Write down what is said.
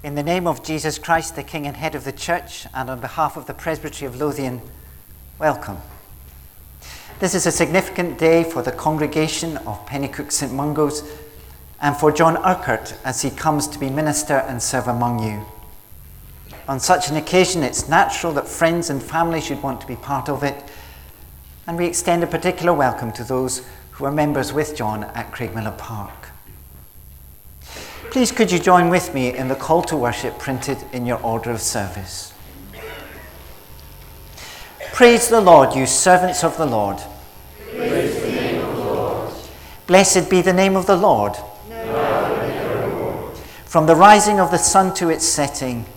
In the name of Jesus Christ, the King and Head of the Church, and on behalf of the Presbytery of Lothian, welcome. This is a significant day for the congregation of Pennycook St Mungo's and for John Urquhart as he comes to be minister and serve among you. On such an occasion, it's natural that friends and family should want to be part of it, and we extend a particular welcome to those who are members with John at Craigmillar Park. Please could you join with me in the call to worship printed in your order of service. Praise the Lord, you servants of the Lord. Praise the name of the Lord. Blessed be the name of the Lord. Now and evermore. From the rising of the sun to its setting,